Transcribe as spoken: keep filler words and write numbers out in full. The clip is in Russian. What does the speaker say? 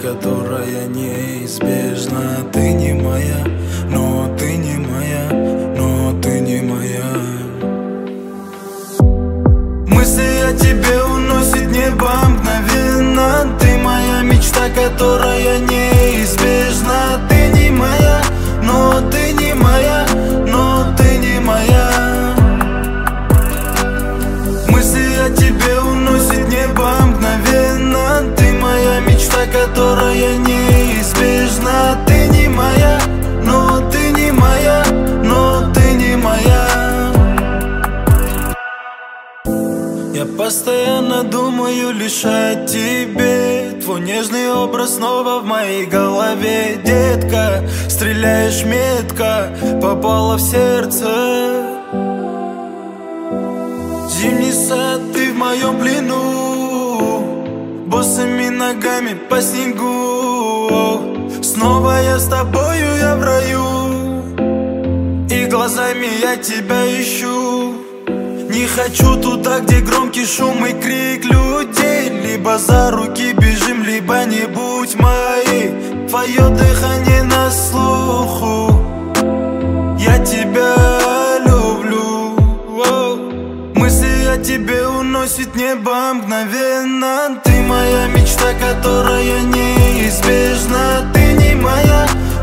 которая неизбежна. Ты не моя, но ты не моя, но ты не моя. Мысли о тебе уносит небо мгновенно. Ты моя мечта, которая неизбежна. Ты не моя, но ты не моя, но ты не моя. Мысли о тебе уносит небо мгновенно. Ты моя мечта, которая неизбежна. Ты не моя, но ты не моя, но ты не моя. Я постоянно думаю лишь о тебе. Твой нежный образ снова в моей голове. Детка, стреляешь метко, попала в сердце. Зимний сад, ты в моем плену, босыми ногами по снегу. Снова я с тобою, я в раю, и глазами я тебя ищу. Не хочу туда, где громкий шум и крик людей. Либо за руки бежим, либо не будь моей. Твое дыхание на слуху, я тебя люблю. Воу. Мысли о тебе уносит небо мгновенно. Ты моя мечта, которая неизбежна. Ты не моя,